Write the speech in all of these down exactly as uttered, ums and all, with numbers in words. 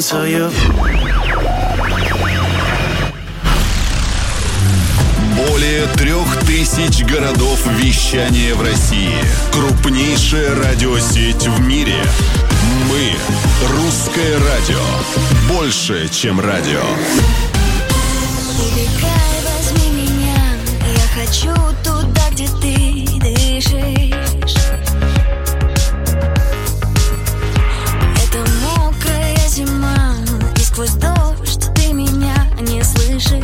свою. Более трех тысяч городов вещания в России. Крупнейшая радиосеть в мире. Мы – Русское радио. Больше, чем радио. Убегай, возьми меня. Я хочу туда, где ты дышишь. Это мокрая зима, и сквозь дождь ты меня не слышишь.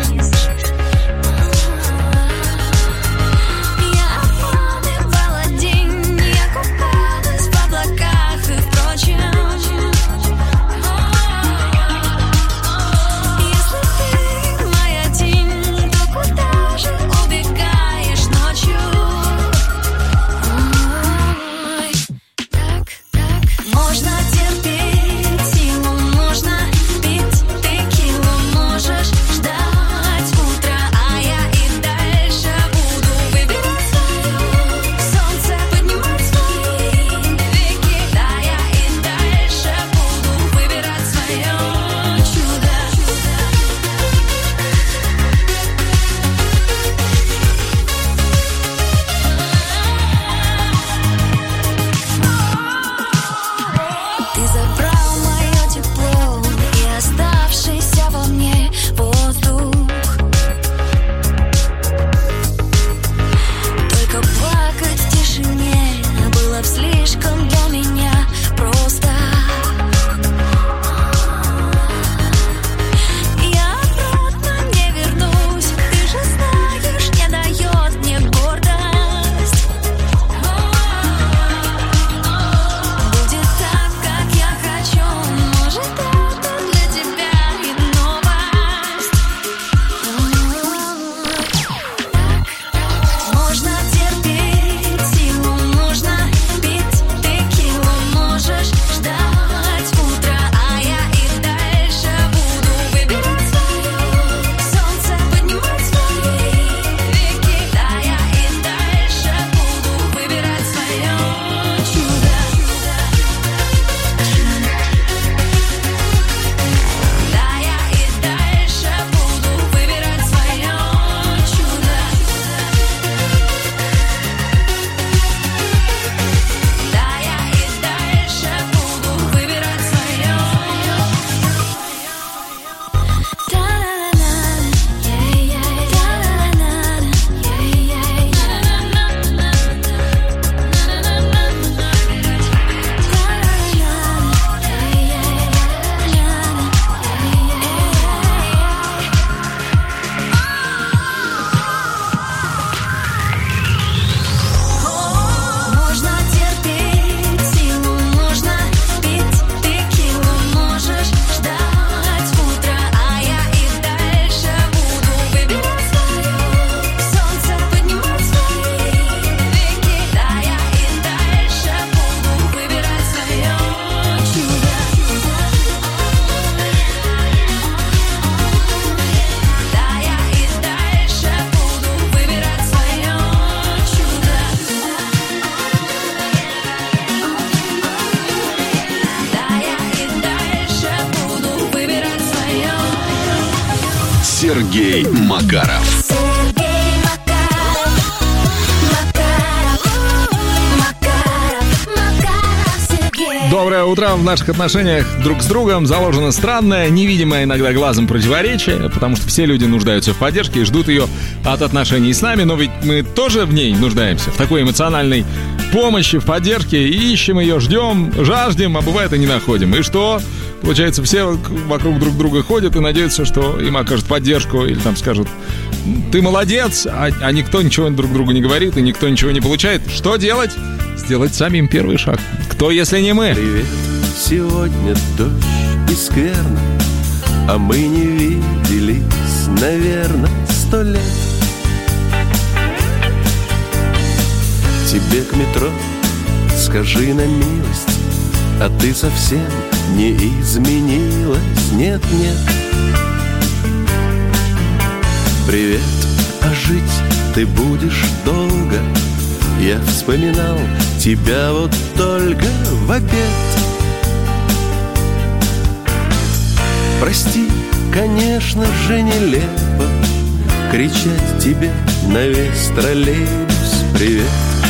Сергей Макаров. Доброе утро. В наших отношениях друг с другом заложено странное, невидимое иногда глазом противоречие, потому что все люди нуждаются в поддержке и ждут ее от отношений с нами, но ведь мы тоже в ней нуждаемся, в такой эмоциональной помощи, в поддержке, и ищем ее, ждем, жаждем, а бывает и не находим. И что? Получается, все вокруг друг друга ходят и надеются, что им окажут поддержку или там скажут: ты молодец, а, а никто ничего друг другу не говорит и никто ничего не получает. Что делать? Сделать самим первый шаг. Кто, если не мы? Привет, сегодня дождь и скверно, а мы не виделись, наверное, сто лет. Тебе к метро, скажи на милость, а ты совсем не изменилась, нет-нет. Привет, а жить ты будешь долго. Я вспоминал тебя вот только в обед. Прости, конечно же, нелепо кричать тебе на весь троллейбус привет.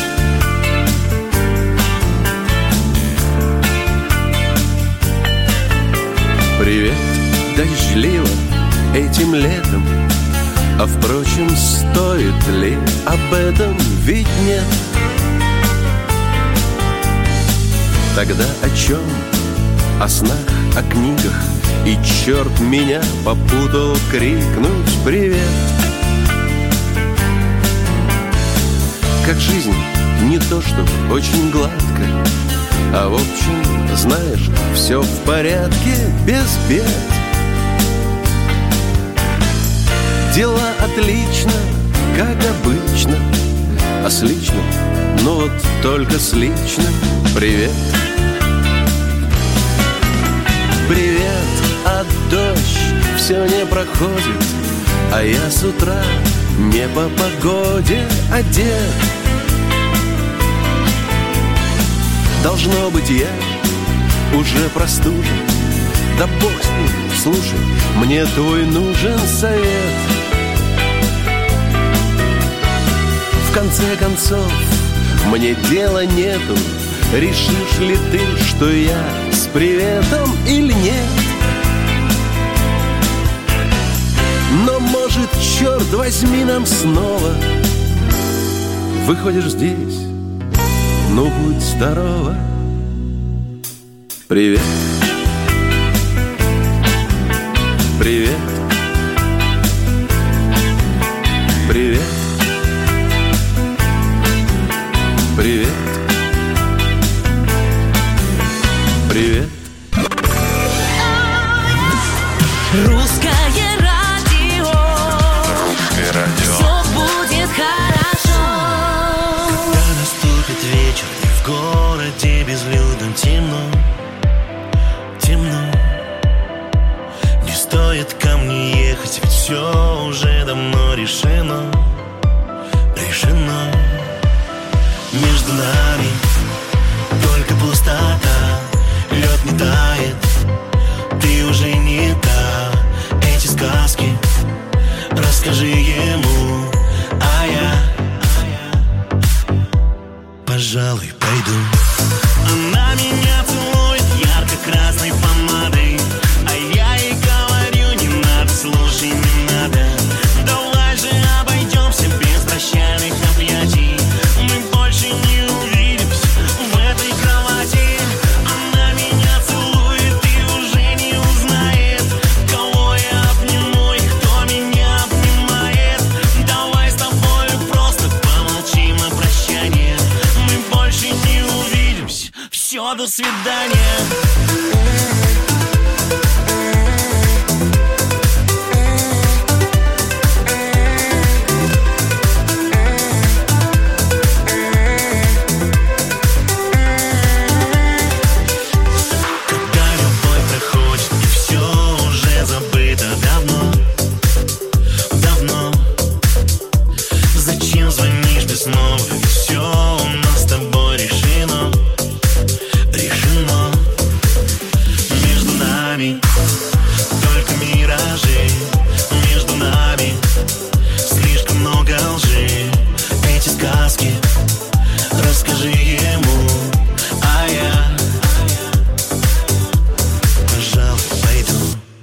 Привет, дождливо этим летом, а впрочем, стоит ли об этом, ведь нет. Тогда о чем? О снах, о книгах, и черт меня попутал крикнуть привет. Как жизнь не то чтобы очень гладко, а в общем, знаешь, все в порядке, без бед. Дела отлично, как обычно, а с личным, ну вот только с личным привет. Привет, а дождь все не проходит, а я с утра не по погоде одет. Должно быть, я уже простужен. Да бог с ним, слушай, мне твой нужен совет. В конце концов, мне дела нету, решишь ли ты, что я с приветом или нет. Но может, черт возьми, нам снова выходишь здесь, ну будь здорова. Привет. Привет. Привет. Привет. Привет. Русское радио. Русское радио. Все будет хорошо. Когда наступит вечер, и в городе безлюдно темно, темно, не стоит ко мне ехать, ведь все уже давно решено, решено. Между нами только пустота, лед не тает, ты уже не та. Эти сказки расскажи ему, а я, пожалуй, пойду. Она меня целует ярко-красной помадой, а я ей говорю, не надо, слушай, не надо. Давай же обойдемся без прощальных объятий, мы больше не увидимся в этой кровати. Она меня целует и уже не узнает, кого я обниму и кто меня обнимает. Давай с тобой просто помолчим о прощании, мы больше не увидимся, все, до свидания. Когда любовь проходит и все уже забыто давно, давно, зачем звонишь ты снова? Ведь все у нас с тобой решено, решено. Между нами только миражи, между нами слишком много лжи. Эти сказки расскажи ему, а я, пожалуй, пойду.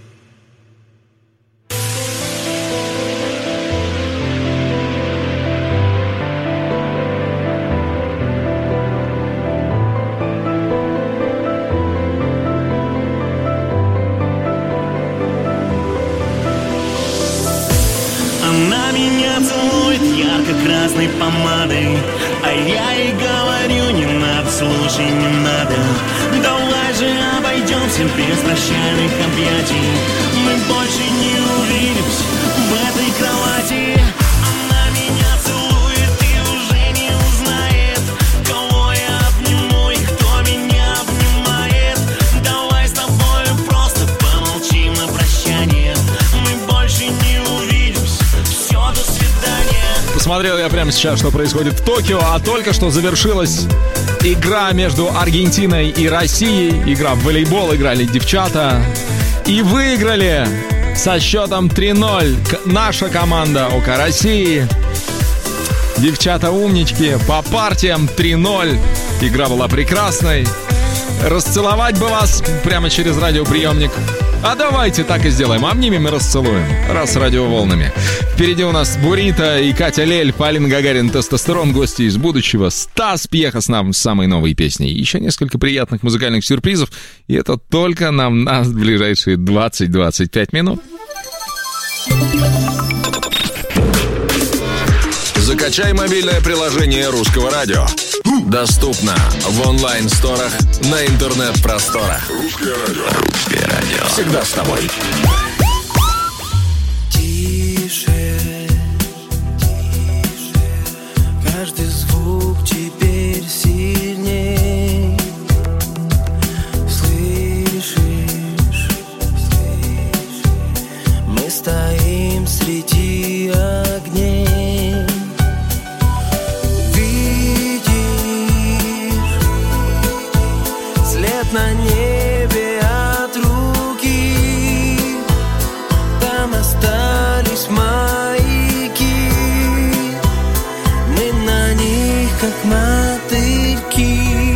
Она меня целует ярко-красной помадой, а я ей говорю, не надо, слушай, не надо. Давай же обойдемся без прощальных объятий, мы больше не увидимся в этой кровати. Она меня целует и уже не узнает, кого я обниму и кто меня обнимает. Давай с тобой просто помолчим о прощании, мы больше не увидимся, все, до свидания. Посмотрел я прямо сейчас, что происходит в Токио, а только что завершилась игра между Аргентиной и Россией. Игра в волейбол, играли девчата. И выиграли со счетом три ноль наша команда ОК России. Девчата умнички, по партиям три ноль. Игра была прекрасной. Расцеловать бы вас прямо через радиоприемник. А давайте так и сделаем. Обнимем и расцелуем. Раз радиоволнами. Впереди у нас Бурито и Катя Лель, Полина Гагарин, Тестостерон, гости из будущего. Стас Пьеха с нам с самой новой песней. Еще несколько приятных музыкальных сюрпризов. И это только нам на ближайшие двадцать-двадцать пять минут. Закачай мобильное приложение Русского радио. Доступно в онлайн-сторах на интернет-просторах. Русское радио. Русское радио. Всегда с тобой. Тише, тише. Каждый звук теперь сильней. Слышишь, слышишь? Мы стоим среди огней. На небе от руки, там остались маяки. Мы на них как мотыльки.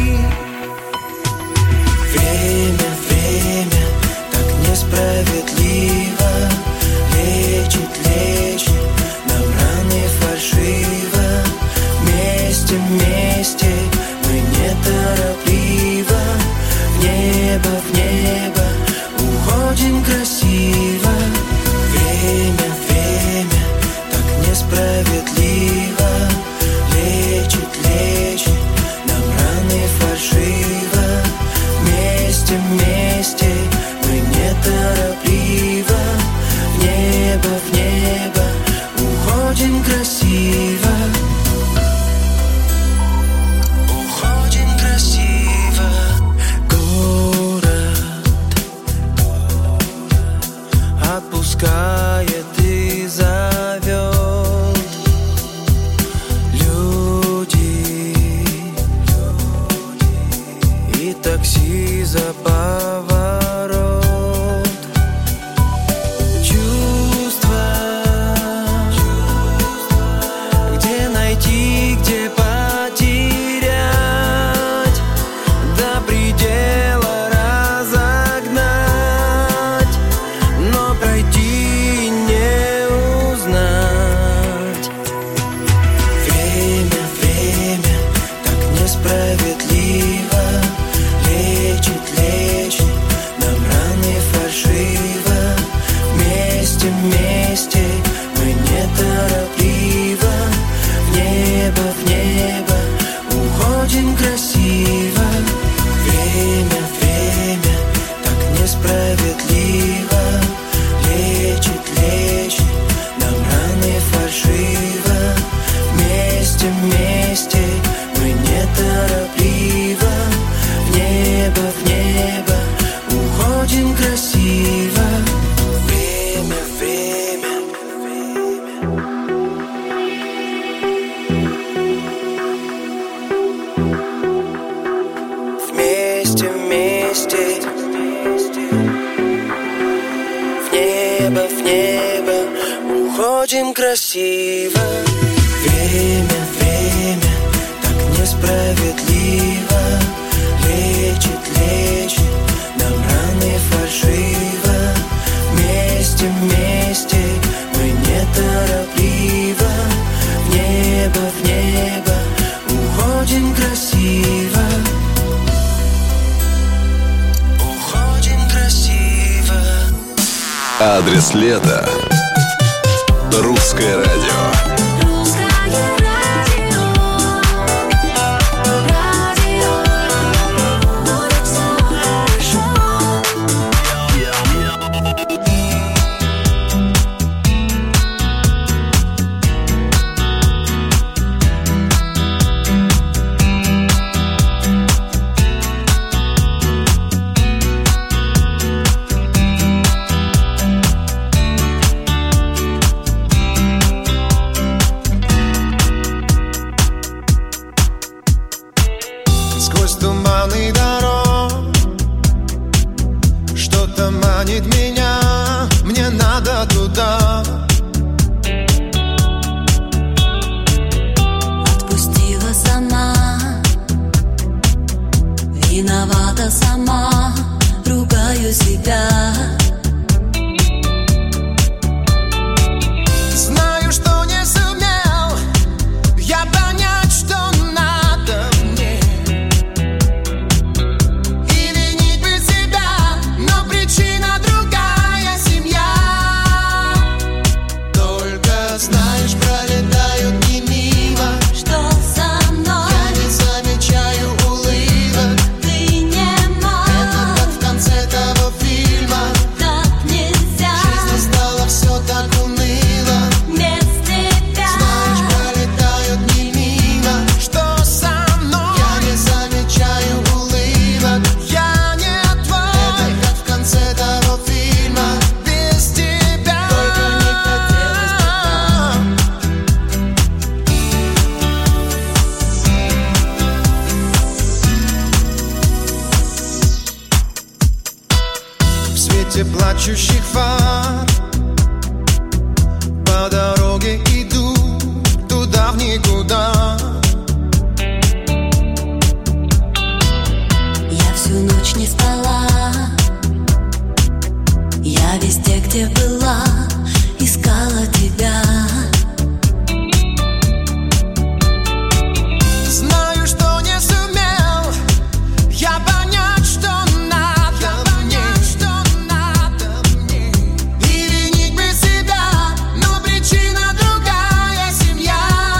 Время, время так несправедливо. Лечит, лечит нам раны фальшиво. Вместе, вместе мы неторопливо. В небо, в небо уходим красиво. Время, время так несправедливо. Лечит, лечит нам раны фальшиво. Вместе, вместе мы неторопливо. В небо, в небо уходим красиво. Уходим красиво. Отпускает и зовет. Люди и такси за поворот. Чувства, где найти, где потерять, до предела разогнать, но пройти не узнать. Время, время так несправедливо. Лечит, лечит нам раны фальшиво. Вместе, вместе мы неторопливо. В небо, в небо уходим красиво. Время, время так несправедливо. Лечит, лечит нам раны фальшиво. Вместе, вместе мы неторопливо. В небо, в небо уходим красиво. Время, время, время. Вместе, вместе. В небо, в небо уходим красиво. Время, время так несправедливо. Лечит, лечит нам раны фальшиво. Вместе, вместе мы неторопливо. В небо, в небо уходим красиво. Уходим красиво. Адрес лета. Русское радио. Сквозь туманы дорог, что Что-то манит меня, мне надо туда. Отпустила сама, виновата сама, ругаю себя. Знаю, что не сумел я понять, что надо мне, и винить бы себя, но причина другая — семья. Только знаешь, пролетают дни мимо. Что со мной? Я не замечаю улыбок. Ты не мой. Это как в конце того фильма. Так нельзя. Жизнь стала все так уныло. Без тебя. Знаешь, пролетают дни мимо. Что со мной? Я не замечаю улыбок. Я не твой. Это как в конце того фильма. Без тебя. Только не хотелось бы так. В свете плачущих фар по дороге иду туда в никуда. Я всю ночь не спала. Я везде, где была, искала тебя. Знаю, что не сумел я понять, что надо мне, что надо мне, и винить бы себя, но причина другая — семья.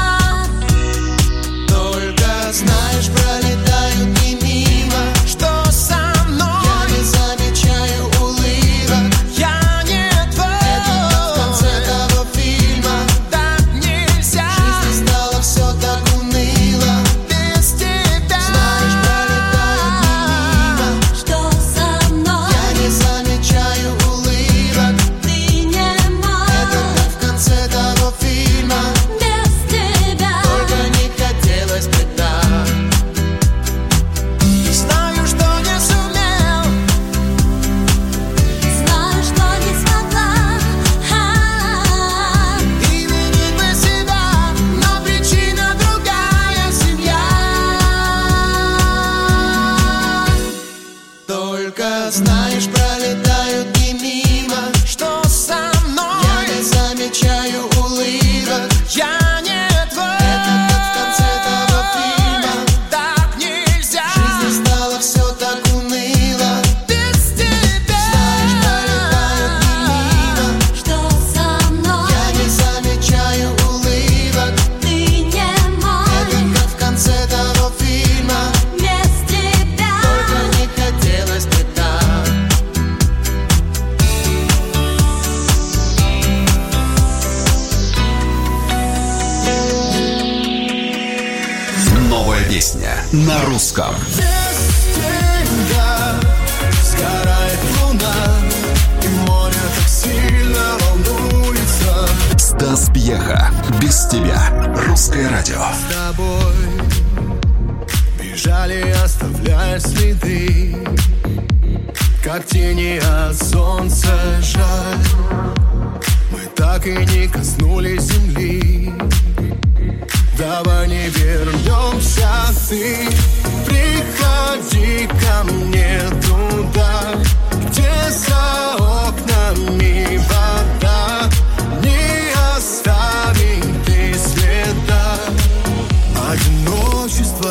Только знаешь, пролетают дни мимо. Что со мной? Я не замечаю улыбок. Я не твой. Это как в конце того фильма. Так нельзя. Жизнь стала все так уныло. Без тебя. Знаешь, пролетают дни мимо. Что со мной? Я не замечаю улыбок. Ты не мой. Это как в конце того фильма. Без тебя. Только не хотелось бы так. Знаю, что не сумел. Знаю, что не смогла. А-а-а. И винить бы себя, но причина другая — семья. Только знаешь, пролетают дни мимо. Что со мной? Я не замечаю улыбок. Я не твой. Это как в конце того фильма. Так нельзя. Жизнь стала все так уныло. Без тебя. Знаешь, пролетают дни мимо. Что со мной? Я не замечаю улыбок. Ты не мой. Это как в конце того фильма. Без тебя. Только не хотелось бы так. Новая песня на русском. Деньга, сгорает луна, и море так сильно волнуется. Стас Пьеха. Без тебя. Русское радио. С тобой бежали, оставляя следы, как тени от солнца. Жаль, мы так и не коснулись земли. Давай не вернемся, ты приходи ко мне туда, где за окнами вода. Не оставит и следа одиночества.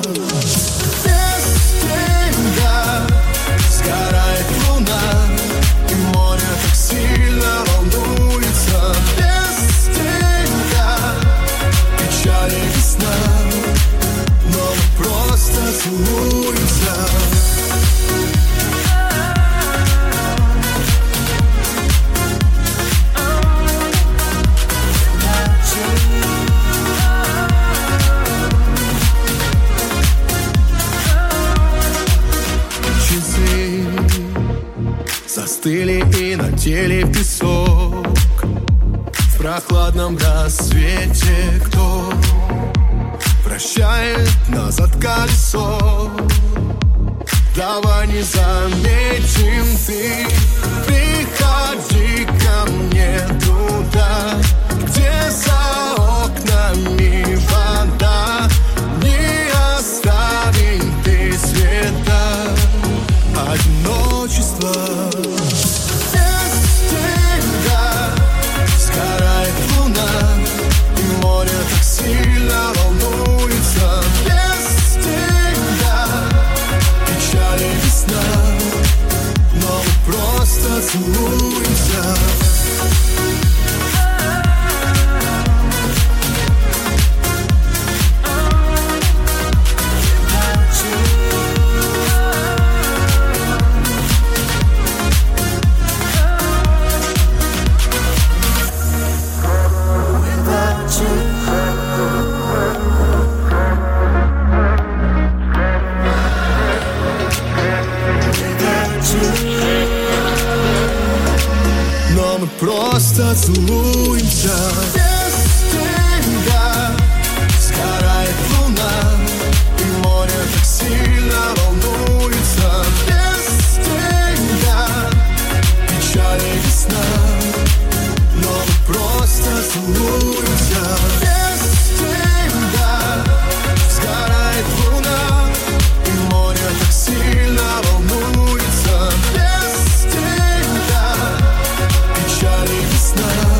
Без тебя сгорает луна, и море так сильно волнуется. Без тебя печаль и весна, но мы просто целуемся. Часы застыли и на теле песок. В прохладном рассвете кто прощает назад колесо. давай не заметим. Ты приходи ко мне туда, где за окнами вода, не оставим без света одиночество. Без тебя сгорает луна, и море так сильно волнуется. Без тебя печали весна, но мы просто целуемся. Просто целуемся. Без тебя сгорает луна, и море так сильно волнуется. Без тебя печали весна, но мы просто целуемся. Без тебя сгорает луна, и море так сильно волнуется. Без тебя печали весна,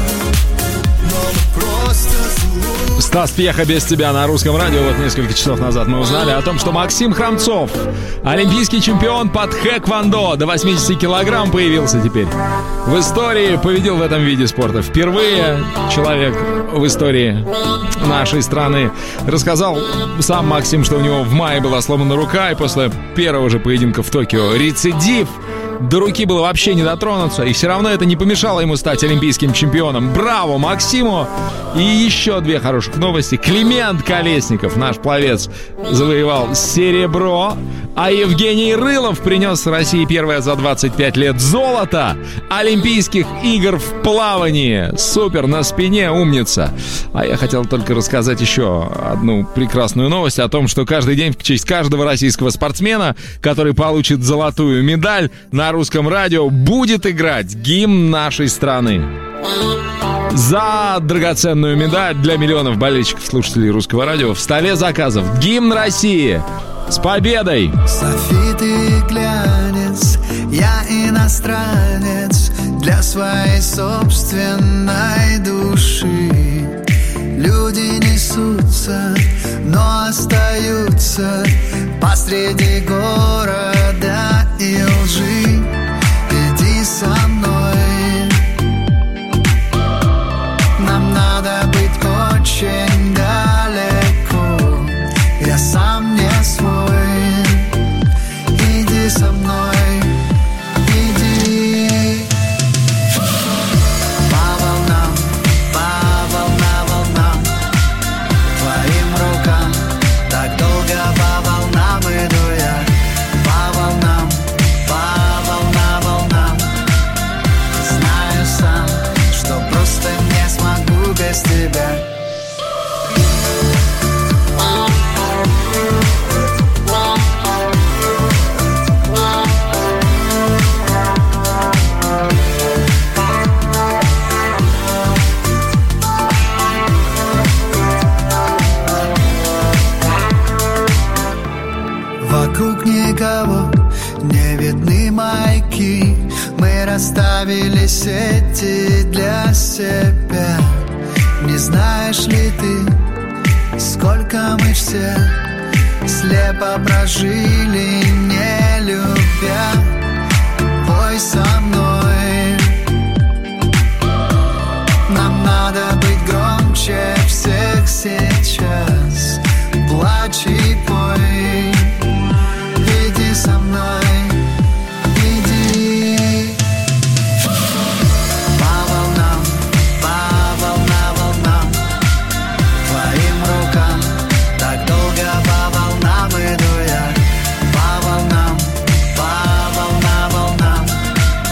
но мы просто целуемся. Стас Пьеха «Без тебя» на Русском радио. Вот несколько часов назад мы узнали о том, что Максим Храмцов, олимпийский чемпион по тхэквондо, до восьмидесяти килограмм появился теперь. В истории победил в этом виде спорта. Впервые человек в истории нашей страны. Рассказал сам Максим, что у него в мае была сломана рука, и после первого же поединка в Токио рецидив. До руки было вообще не дотронуться, и все равно это не помешало ему стать олимпийским чемпионом. Браво Максиму! И еще две хороших новости. Климент Колесников, наш пловец, завоевал серебро, а Евгений Рылов принес России первое за двадцать пять лет золото Олимпийских игр в плавании. Супер, на спине, умница. А я хотел только рассказать еще одну прекрасную новость о том, что каждый день в честь каждого российского спортсмена, который получит золотую медаль, на Русском радио будет играть гимн нашей страны. За драгоценную медаль для миллионов болельщиков, слушателей Русского радио в столе заказов гимн России. С победой! Софит и глянец, я иностранец для своей собственной души. Люди несутся, но остаются посреди города и лжи. Иди со мной, нам надо быть очень далеко. Я сам не свой. Иди со мной, иди. По волнам, по волна волнам, твоим рукам. Так долго по волнам иду я. По волнам, по волна волнам. Знаю сам, что просто не смогу без тебя. Вокруг никого не видны маяки. Мы расставили сети для себя. Не знаешь ли ты, сколько мы все слепо прожили, не любя? Пой со мной. Нам надо быть громче всех сейчас. Плачь и пой. Иди со мной, иди. По волнам, по волна волнам, твоим рукам. Так долго по волнам иду я. По волнам, по волна волнам.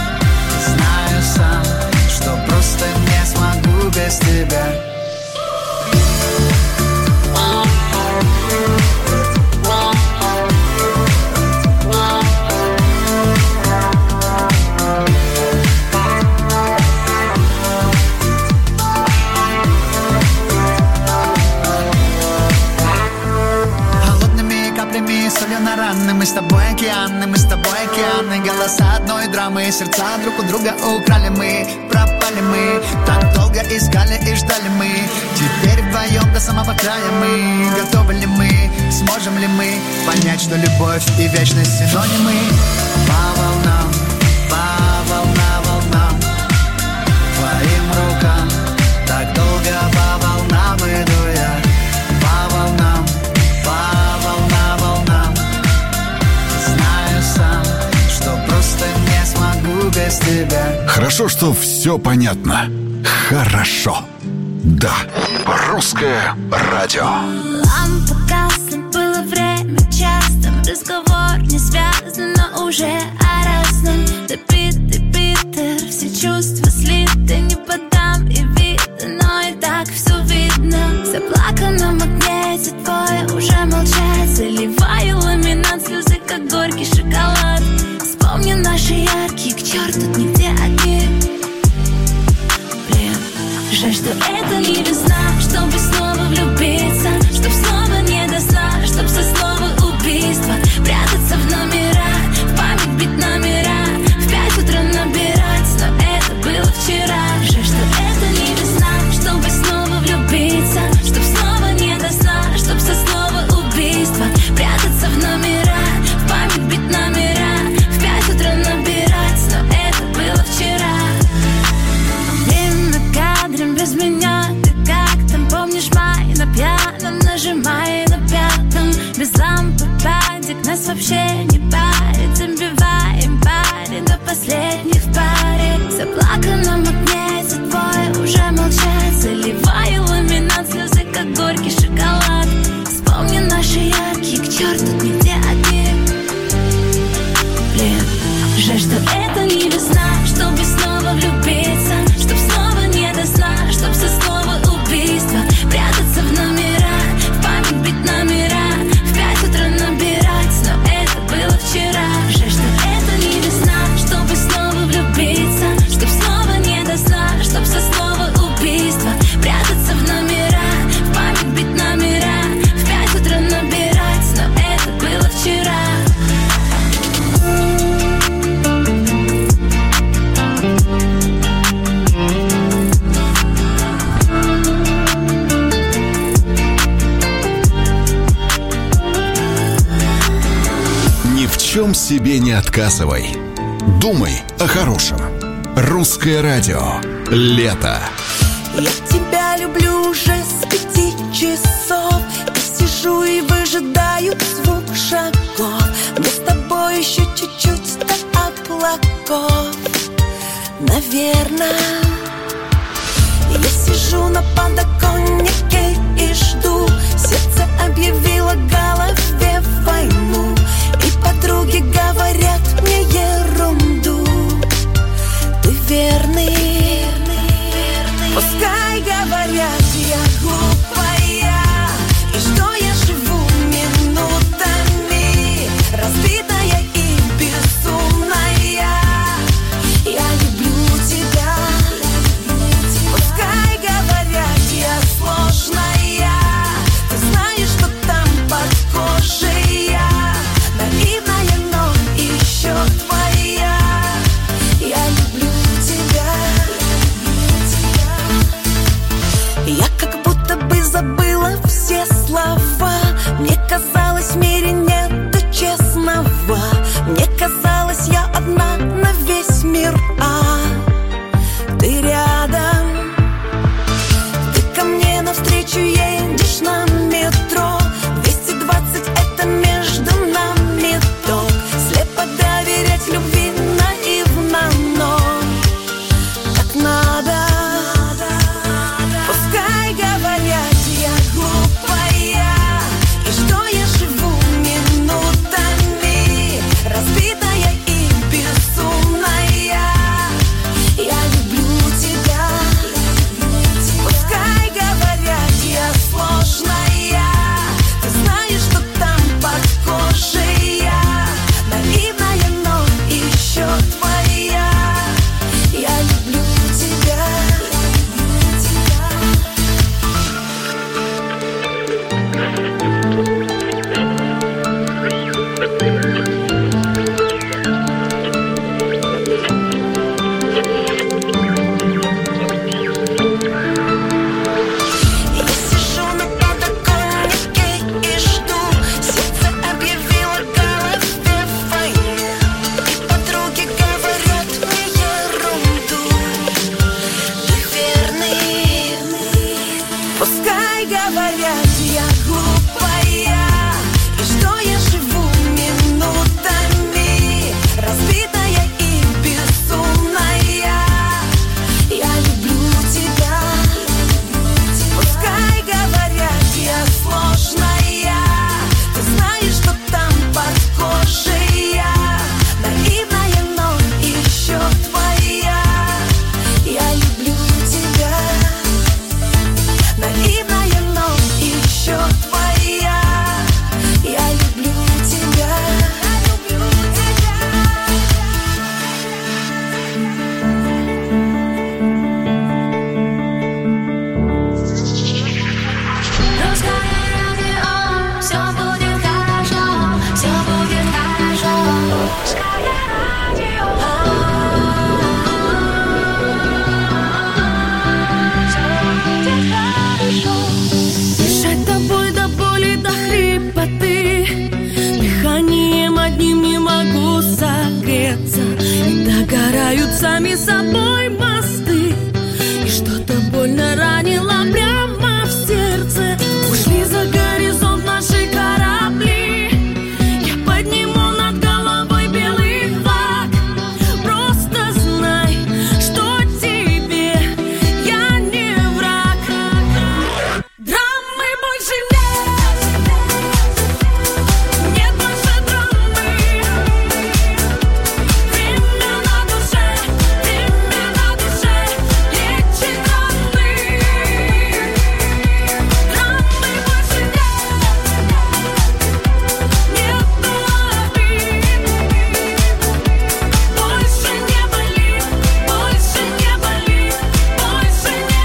каплями, солью на раны. Мы с тобой океаны, мы с тобой океаны. Голоса одной драмы, сердца друг у друга украли мы. Пропали мы, так долго искали и ждали мы. Теперь вдвоем до самого края мы. Готовы ли мы, сможем ли мы понять, что любовь и вечность синонимы? По волнам, по волнам, волнам, твоим рукам. Так долго по волнам иду я. По волнам, по волнам, волнам. Знаю сам, что просто не смогу без тебя. Хорошо, что все понятно. Хорошо. Да. Русское радио. Лампа гасла, было время частым. Разговор не связан, но уже о разном. Ты бит, ты битер, все чувства слиты. Не подам и видно, но и так все видно. В заплаканном магните твое уже молчать. Заливаю ламинат, слезы как горький шоколад. Вспомни наши яркие, к черту нигде одни. Блин, жаль, что это не весна, чтобы снова влюбиться, чтоб снова не до сна, чтоб со слова убийства прятаться в номера, в память бить номера, в пять утра набирать, но это было вчера. Жаль, что это не весна, чтобы снова влюбиться, чтоб снова не до сна, чтоб со слова убийства прятаться в номера, в память бить номера, в пять утра набирать, но это было вчера. Время кадром без меня, ты как там, помнишь май на пьяном, нажимай на пятом, без лампы падик, нас вообще не парит, забиваем пари до последних в паре. В заплаканном магните твое уже молчать, заливаю ламинат, слезы как горький шоколад. Вспомни наши яркие, к черту нигде одни. Блин, жаль, что это не весна, чтобы снова влюбиться, чтоб снова не до сна, чтоб со слова убийства прятаться в номера, в память бить номера, в пять утра набирать, но это было вчера. Жаль, что это не весна, чтобы снова влюбиться, чтоб снова не до сна, чтоб со слова убийства прятаться в номера, в память бить номера, в пять утра набирать, но это было вчера. Ни в чем себе не отказывай. Думай о хорошем. Русское радио. Лето. Я тебя люблю уже с пяти часов. И сижу и выжидаю звук шагов. Мы с тобой еще чуть-чуть до облаков. Наверное. Я сижу на подоконнике и жду. Сердце объявило голове войну. И подруги говорят мне ерунду. Ты верный. Пускай говорят, я глупая, и что я живу минутами, разбитая и безумная. Я люблю тебя. Пускай говорят, я сложная. Ты знаешь, что там под кожей сами собой мосты. И что-то больно ранило прямо в сердце. Ушли за горизонт наши корабли. Я подниму над головой белый флаг. Просто знай, что тебе я не враг. Драмы больше нет. Нет больше драмы. Время на душе, время на душе лечит раны. Драмы больше нет. Нету обид. Больше не болит, больше не болит, больше не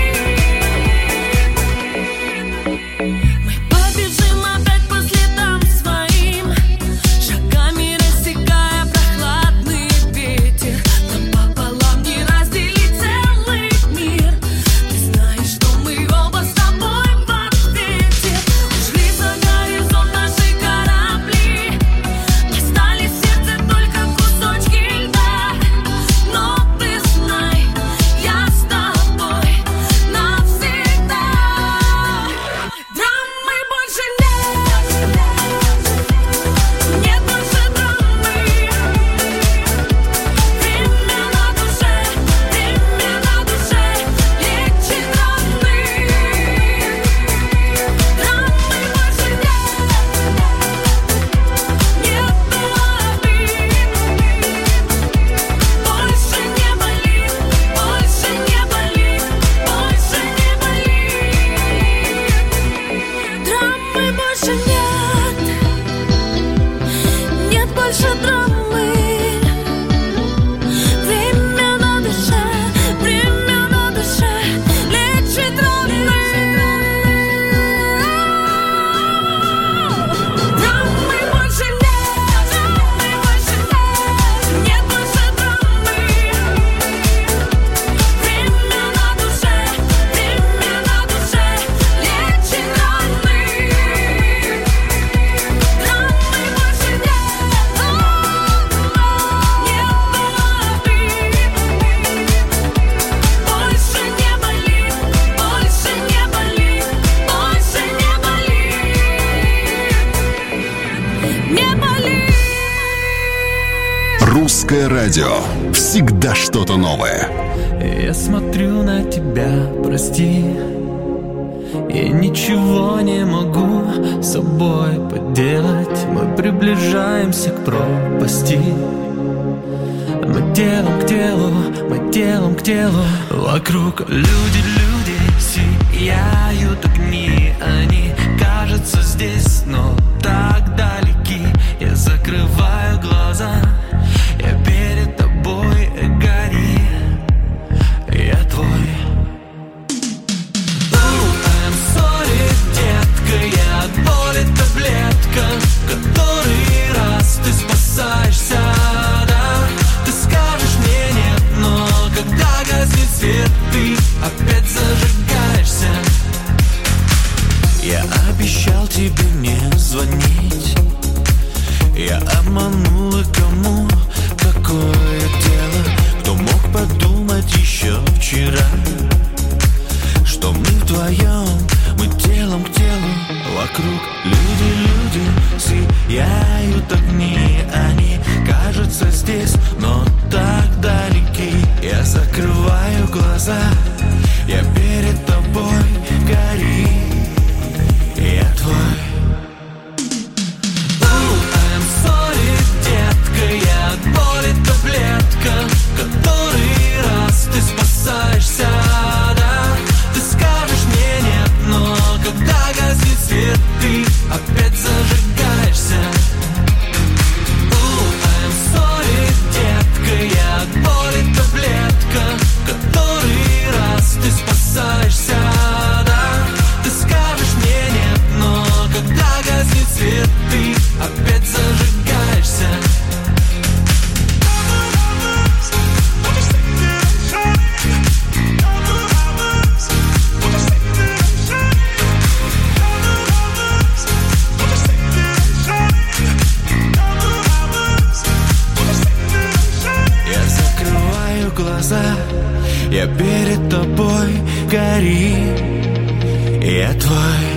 болит. Мы побежим опять по следам своим, шагами рассекая прохладный ветер. Нам пополам не разделить целый мир. Ты знаешь, что мы оба с тобой в ответе. Ушли за горизонт наши корабли. Остались в сердце только кусочки льда. Но ты знай, я с тобой навсегда. Драмы больше нет. Нет больше драмы. Время на душе, время на душе лечит раны. Драмы больше нет. Нету обид. Больше не болит, больше не болит, больше не болит. Драмы больше нет. Нет больше драмы. Время на душе, время на душе лечит раны. Драмы больше нет. Драмы больше нет. Нет больше драмы. Время на душе, время на душе лечит раны. Драмы больше нет. Нету обид. Больше не болит, больше не болит, больше не болит. Не болит. Русское радио. Всегда что-то новое. Я смотрю на тебя, прости, и ничего не могу с собой поделать. Мы приближаемся к пропасти. Мы телом к телу, мы телом к телу. Вокруг люди, люди, сияют огни. Они кажутся здесь, но так далеки. Я закрываю глаза, я перед тобой, гори. Я твой. Oh, I'm sorry, детка, я от боли таблетка. Который раз ты спасаешься, да? Ты скажешь мне нет, но когда гаснет свет, ты опять зажигаешься. Я обещал тебе не звонить. Я обманула кому какое дело. Кто мог подумать еще вчера, что мы вдвоем, мы телом к телу. Вокруг люди, люди, сияют огни. Они кажутся здесь, но так далеки. Я закрываю глаза, я перед тобой, гори. Я твой. Oh, I'm sorry, глаза, я перед тобой, гори, я твой.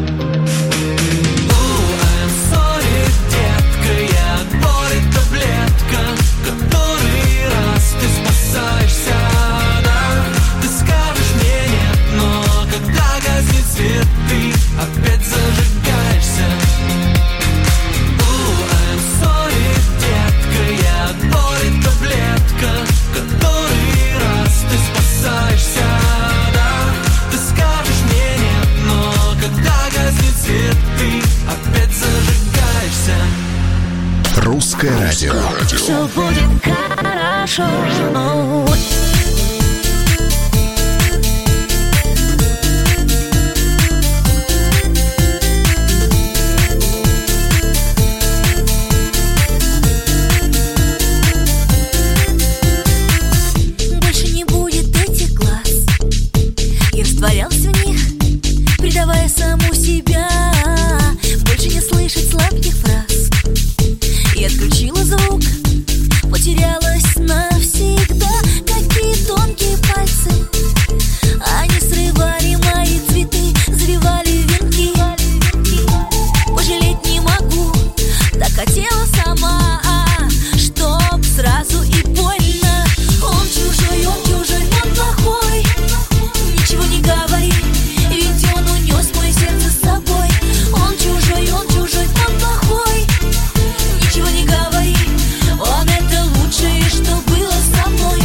Ты опять зажигаешься. Oh, I'm sorry, детка, я от боли таблетка. Который раз ты спасаешься, да. Ты скажешь мне нет, но когда гаснет свет, ты опять зажигаешься. Русское радио. Все будет хорошо. Растворялся в них, предавая саму себя. Больше не слышать сладких фраз. И отключила звук, потерялась навсегда. Какие тонкие пальцы, они срывали мои цветы, завивали венки. Пожалеть не могу, так хотела сама, чтоб сразу и больно. Он чужой, он чужой, он плохой. Ничего не говори, ведь он унес мое сердце с собой. Он чужой, он чужой, он плохой. Ничего не говори, он это лучшее, что было со мной.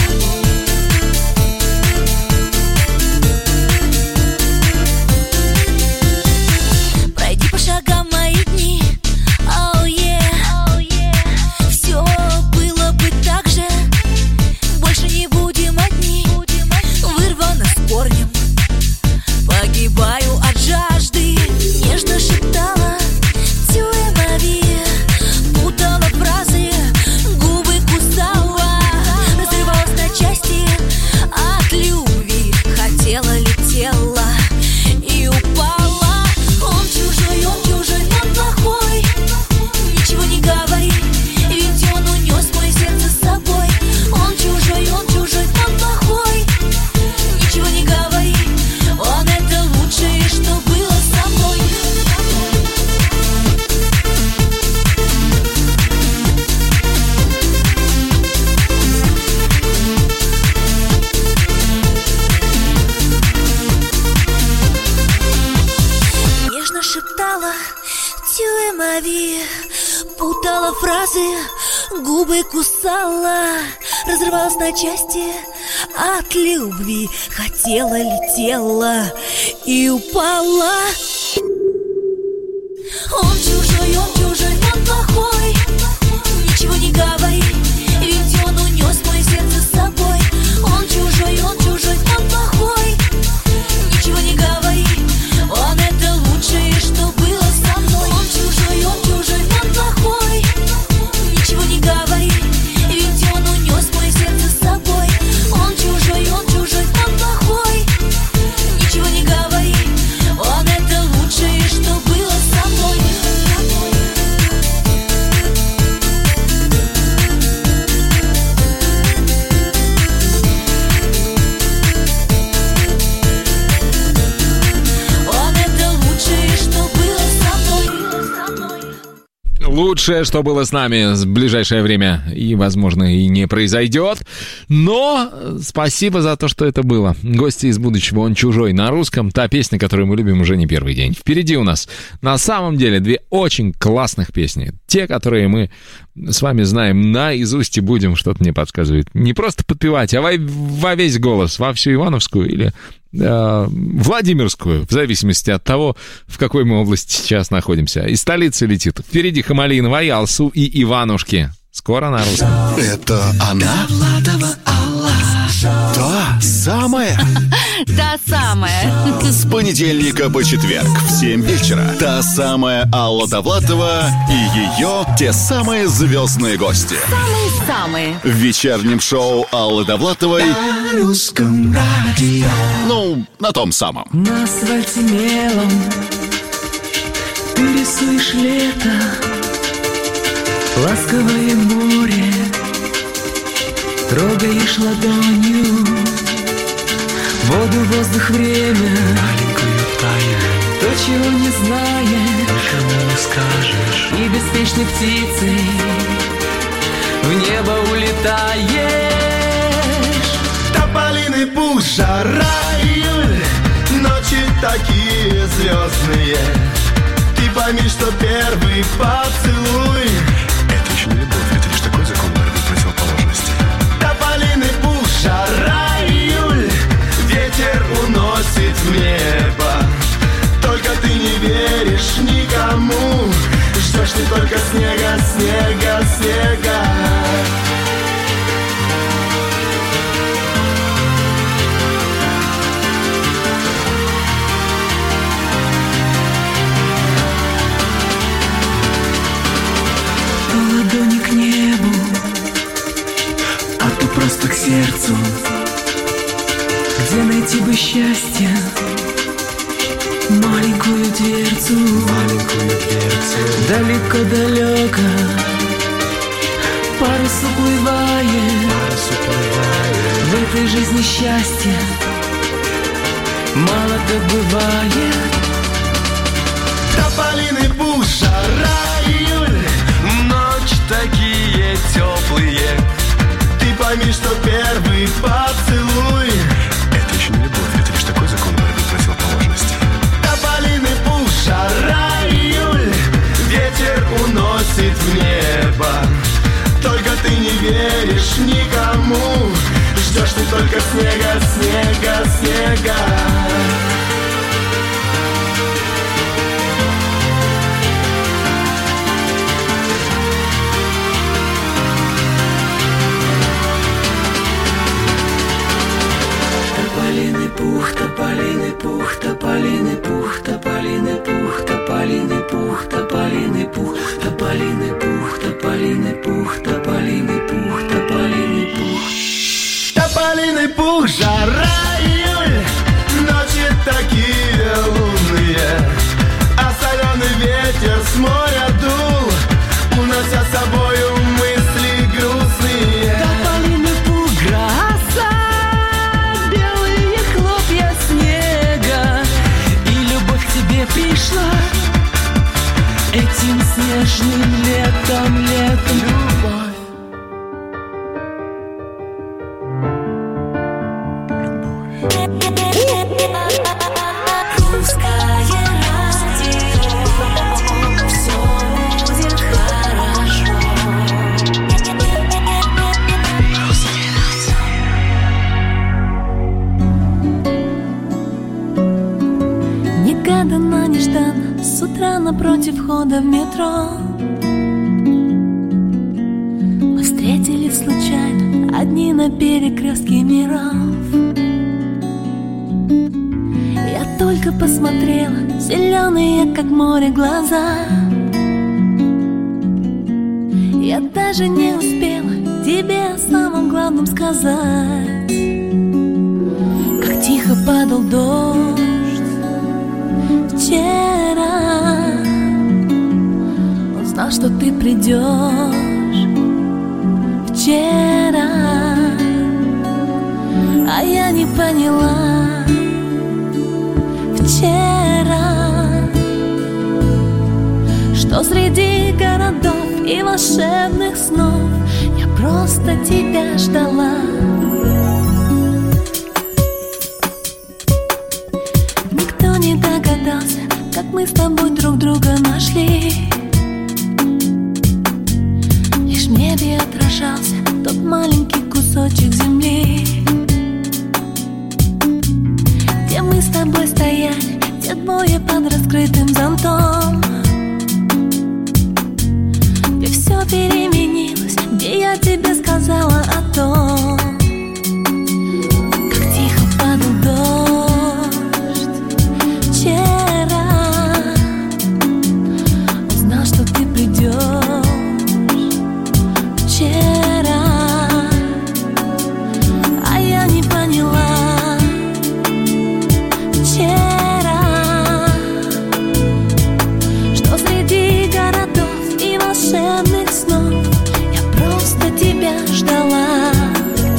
Пройди по шагам мои дни, oh yeah, oh yeah. Все было бы так же, больше не будем одни. Вырвано с корнем, погибаю от жажды. Нежно шептала «Тюэ мави», путала фразы, губы кусала, разрывалась на части от любви. Хотела, летела и упала. Он чужой, он чужой, он плохой. Ничего не говори, ведь он унес мое сердце с собой. Он чужой, он чужой, он плохой. Ничего не говори, он это лучшее, что было со мной. Нежно шептала «Тюэ мави», путала фразы, губы кусала, разрывалась на части от любви. Хотела, летела и упала. Он чужой, он чужой, он плохой. Ничего не говори, ведь он унес мое сердце с собой. Он чужой, он чужой, он плохой. Ничего не говори, он это лучшее, что было со мной. Он чужой, он чужой, он плохой. Ничего не говори, ведь он унес мое сердце с собой. Он чужой, он чужой, он плохой. Ничего не говори, он это лучшее, что было со мной. Он это лучшее, что было со мной. Лучшее, что было с нами в ближайшее время, и, возможно, и не произойдет. Но спасибо за то, что это было. Гости из будущего, он чужой. На русском та песня, которую мы любим уже не первый день. Впереди у нас на самом деле две очень классных песни. Те, которые мы с вами знаем наизусть и будем, что-то мне подсказывает, не просто подпевать, а во, во весь голос, во всю Ивановскую или э, Владимирскую, в зависимости от того, в какой мы области сейчас находимся. Из столицы летит. Впереди Хамалинова, Алсу и Иванушки. Скоро на русском. Это она? Та самая? Та самая. С понедельника по четверг в семь вечера. Та самая Алла Довлатова и ее те самые звездные гости. Самые-самые. В вечернем шоу Аллы Довлатовой. На русском радио. Ну, на том самом. На асфальте мелом ты рисуешь лето, ласковое море, Трогаешь ладонью воду, воздух, время, маленькую тайну, то, чего не знаешь, никому не скажешь. И беспечной птицей в небо улетаешь. Тополиный пух, жара, июль, ночи такие звездные. Ты пойми, что первый поцелуй — это еще не любовь, это лишь такой закон борьбы противоположностей. Тополиный пух, жара, июль, ветер уносит в небо. Только ты не веришь никому, ждешь ты только снега, снега, снега. Ладони к небу, а то просто к сердцу. Где найти бы счастье? Маленькую дверцу, маленькую дверцу. Далеко-далеко парус уплывает, парус уплывает. В этой жизни счастья мало так бывает. Тополиный пух, жара, июль, ночь такие теплые. Ты пойми, что первый поцелуй — это еще не любовь, это лишь такой закон борьбы противоположностей. Тополиный пух, жара, июль, ветер уносит в небо. Только ты не веришь никому, ждешь ты только снега, снега, снега. Тополиный пух, тополиный пух, тополиный пух, тополиный пух, тополиный пух, тополиный пух, тополиный пух, тополиный пух, тополиный пух, тополиный пух. Тополиный пух, жара, июль, ночи такие лунные, а соленый ветер с моря дул, унося с собою мысли грустные. Тополиный пух, гроза, белые хлопья снега, и любовь к тебе пришла этим снежным летом, летом. Любовь. Негаданно, нежданно, с утра напротив входа в метро мы встретились случайно, одни на перекрестке миров. Я только посмотрела, зеленые, как море, глаза. Я даже не успела тебе о самом главном сказать. Как тихо падал дождь вчера, он знал, что ты придешь вчера, а я не поняла вчера, что среди городов и волшебных снов я просто тебя ждала. Никто не догадался, как мы с тобой друг друга нашли. Лишь в небе отражался тот маленький кусочек земли, где мы с тобой стояли, те двое под раскрытым зонтом, где все переменилось, где я тебе сказала о том, как тихо падал дождь вчера. Он знал, что ты придешь вчера, а я не поняла вчера, что среди городов и волшебных снов я просто тебя ждала.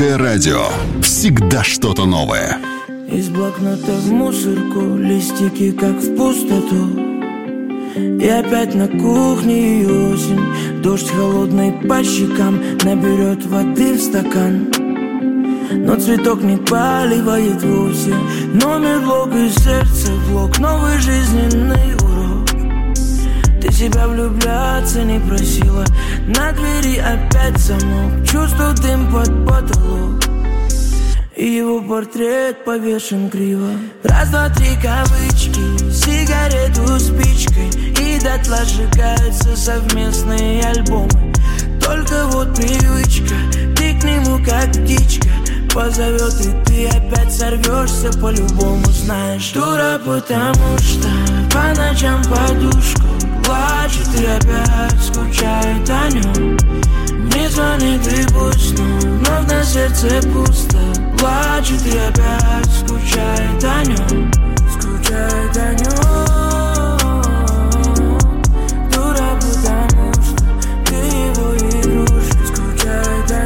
Русское радио. Всегда что-то новое. Из блокнота в мусорку, листики как в пустоту. И опять на кухне осень, дождь холодный по щекам наберет воды в стакан. Но цветок не поливает вовсе. Номер блок из сердца блок, новый жизненный урок. Ты себя влюбляться не просила, на двери опять замок. Чувствую дым под потолок, и его портрет повешен криво. Раз, два, три кавычки, сигарету спичкой, и дотла сжигаются совместные альбомы. Только вот привычка, ты к нему как птичка позовет, и ты опять сорвешься по-любому. Знаешь, дура, потому что по ночам подушку плачет и опять скучает о нем. Не звонит и пусть, но вновь на сердце пусто. Плачет и опять скучает о нем. Скучает о нем. Дура, потому что ты его игрушка. Скучает о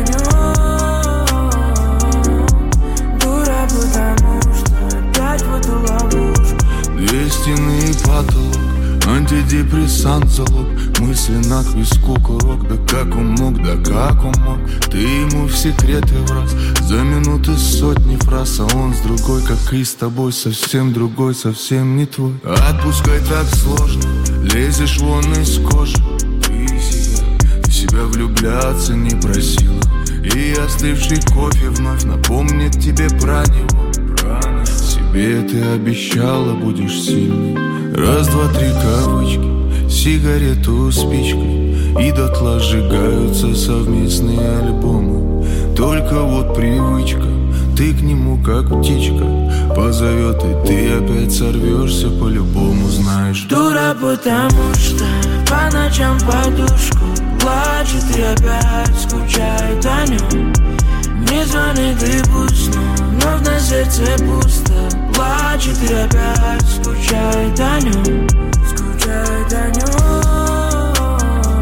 нем. Дура, потому что опять в эту ловушку. Две стены и потолок, антидепрессант залог. Мысли на виску курок. Да как он мог, да как он мог. Ты ему в секреты враз. За минуты сотни фраз. А он с другой, как и с тобой. Совсем другой, совсем не твой. Отпускай так сложно, лезешь вон из кожи. Ты себя, ты себя влюбляться не просила. И остывший кофе вновь напомнит тебе про него. Про себе ты обещала, будешь сильной. Раз, два, три кавычки, сигарету спичкой, и дотла сжигаются совместные альбомы. Только вот привычка, ты к нему как птичка позовет, и ты опять сорвешься по-любому. Знаешь, дура, потому что по ночам подушку плачет и опять скучает о нем. Не звонит и пусть, но вновь на сердце пусто. Плачет и опять скучает о нем. Скучает о нем.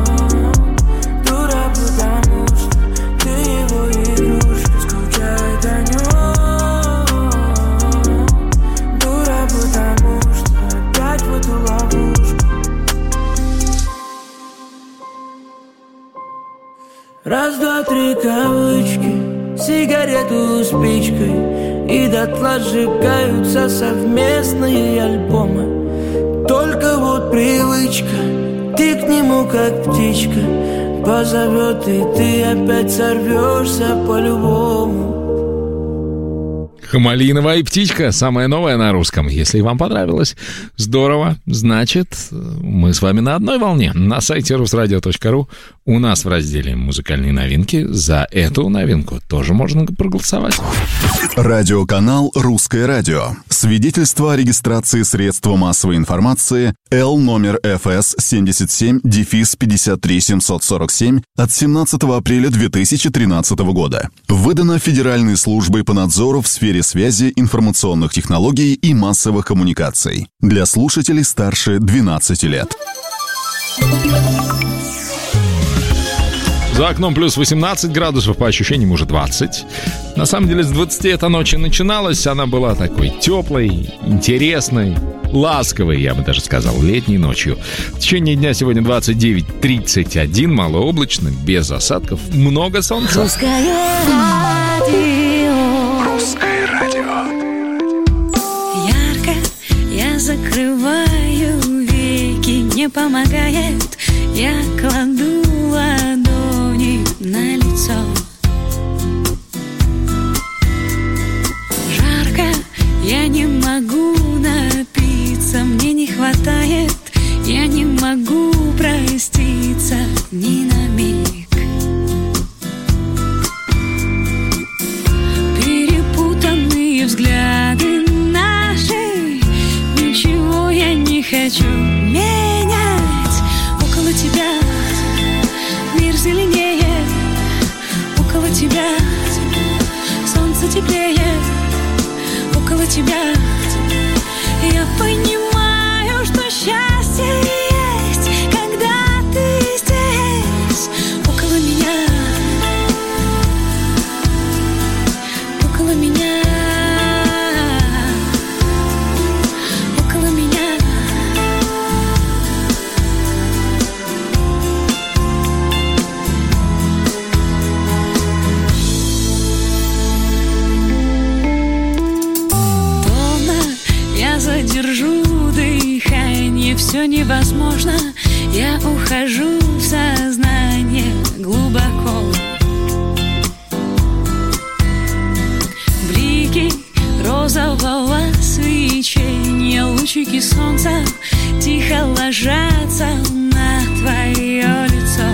Дура, потому что ты его игрушка. Скучает о нем. Дура, потому что опять в эту ловушку. Раз, два, три кавычки, сигарету спичкой, и дотла сжигаются совместные альбомы. Только вот привычка, ты к нему как птичка позовет, и ты опять сорвешься по-любому. Малиновая птичка, самая новая на русском. Если вам понравилось, здорово. Значит, мы с вами на одной волне. На сайте русрадио точка ру у нас в разделе «Музыкальные новинки» за эту новинку тоже можно проголосовать. Радиоканал «Русское радио». Свидетельство о регистрации средства массовой информации Л номер эф эс семьдесят семь пятьдесят три семьсот сорок семь от семнадцатого апреля две тысячи тринадцатого года. Выдано Федеральной службой по надзору в сфере связи, информационных технологий и массовых коммуникаций. Для слушателей старше двенадцати лет. За окном плюс восемнадцать градусов, по ощущениям уже двадцать. На самом деле с двадцати эта ночь и начиналась. Она была такой теплой, интересной, ласковой, я бы даже сказал, летней ночью. В течение дня сегодня двадцать девять тридцать один, малооблачно, без осадков, много солнца. Русское радио. Русское радио. Ярко я закрываю веки, не помогает. Я кладу ладони на лицо. Жарко, я не могу напиться, мне не хватает. Я не могу проститься ни на миг. Перепутанные взгляды наши, ничего я не хочу менять. Около тебя мир зеленее, около тебя солнце теплее, около тебя я понимаю, что счастье есть, когда ты здесь, около меня. все невозможно. Я ухожу в сознание глубоко. Блики розового свечения, лучики солнца тихо ложатся на твое лицо.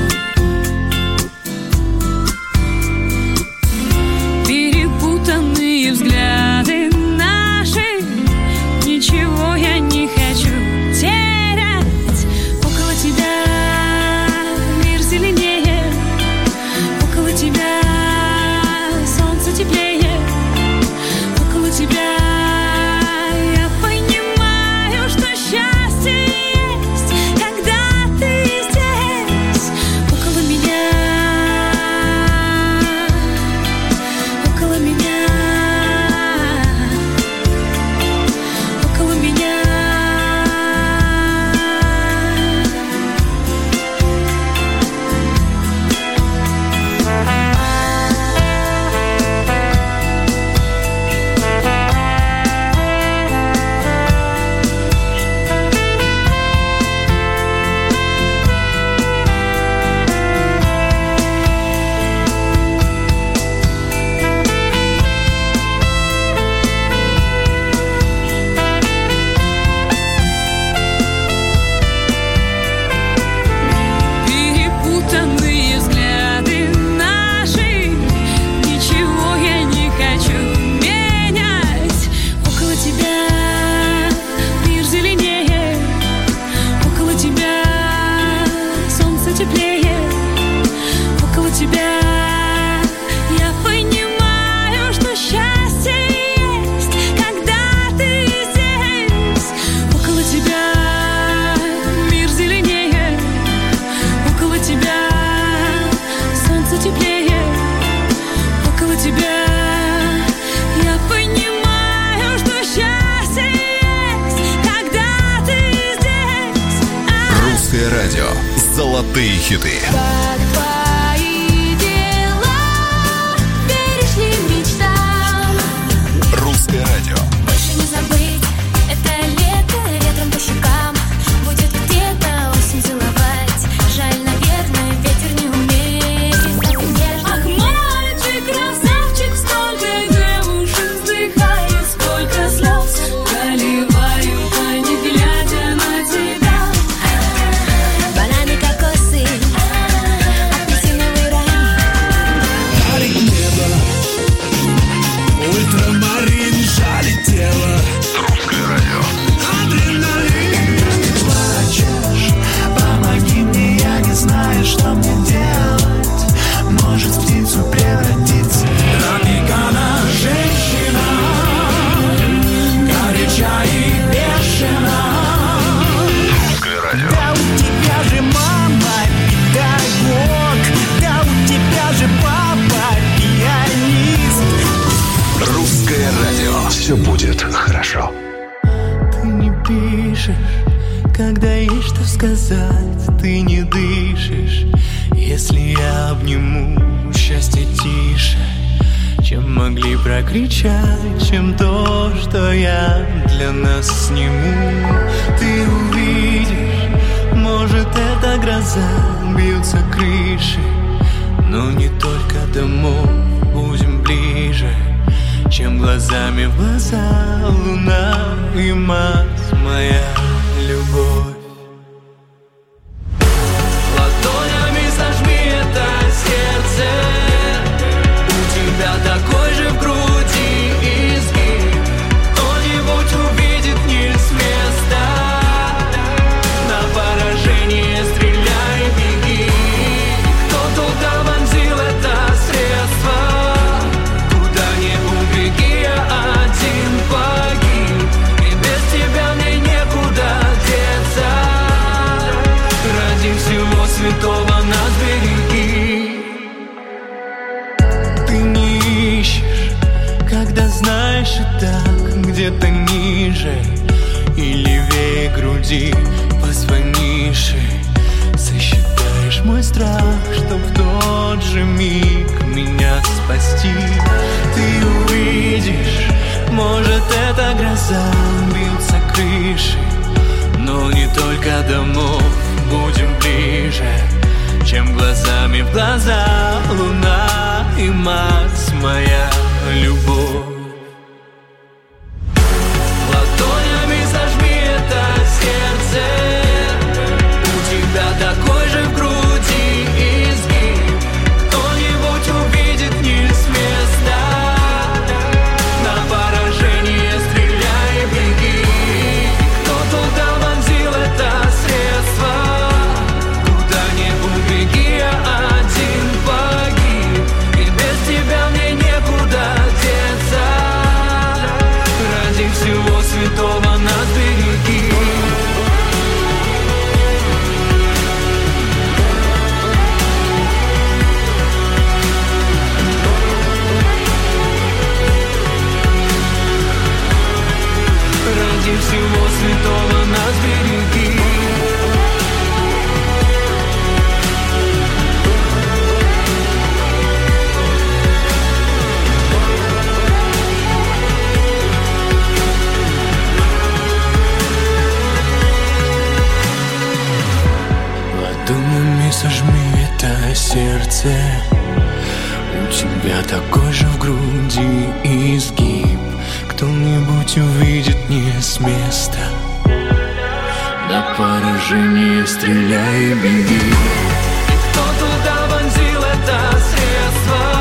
Перепутанные взгляды наши, ничего я не хочу терять. Около тебя мир зеленее, около тебя солнце теплее, около тебя я понимаю, что счастье есть, когда ты здесь. Около меня, около меня, около меня. Перепутанные взгляды наши, ничего я не хочу менять. Около тебя мир зеленее, около тебя солнце теплее, около тебя я понимаю, что счастье есть, когда ты здесь. Около тебя мир зеленее, около тебя солнце теплее, около тебя я понимаю, что счастье есть, когда ты здесь. Русское радио. Золотые хиты. Как твои дела? Веришь ли мечтам? Русское радио. Больше не забыть это лето, ветром по щекам. Будет где-то осень целовать. Жаль, наверное, ветер не умеет так нежно. Ах, мальчик, красавчик, столько девушек вздыхает, сколько слез проливают они, глядя на тебя. Бананы, кокосы, апельсиновый рай. Парик небо, ультрамарин, жалит тело. Русское радио. Адреналин. Не плачешь, помоги мне, я не знаю, что мне делать. Может, в птицу превратиться. Тропикана женщина, горяча и бешена. Русское радио. Да у тебя же мама педагог, да у тебя же папа пианист. Русское радио. Все будет хорошо. Ты не пишешь, когда есть что сказать. Ты не дышишь, если я обниму. Счастье тише, чем могли прокричать, чем то, что я для нас сниму. Ты увидишь, может, это гроза, бьются крыши, но не только домов. Будем ближе, чем глазами в глаза. Луна и Марс, моя любовь. Ладонями сожми это сердце, у тебя такой же в груди изгиб. Кто-нибудь увидит не с места, на поражение стреляй, беги. Кто туда вонзил это средство, куда не убеги, я один погиб. И без тебя мне некуда деться. Ради всего святого нас береги. Ты не ищешь, когда знаешь и так где-то ниже и левее груди позвонишь и сосчитаешь мой страх, чтоб в тот же миг меня спасти. Ты увидишь, может, это гроза, бьются крыши, но не только домов будем ближе, чем глазами в глаза. Луна и Марс, моя любовь. Ладонями зажми это сердце, у тебя такой же в груди изгиб. Кто-нибудь увидит не с места, на поражение стреляй и беги. Кто туда вонзил это средство, куда не убеги, я один погиб. И без тебя мне некуда деться, ради всего святого нас береги. Ради всего святого нас береги. Ладонями сожми это сердце, у тебя такой же в груди изгиб. Кто-нибудь увидит не с места, на поражение стреляй и беги. Кто туда вонзил это средство,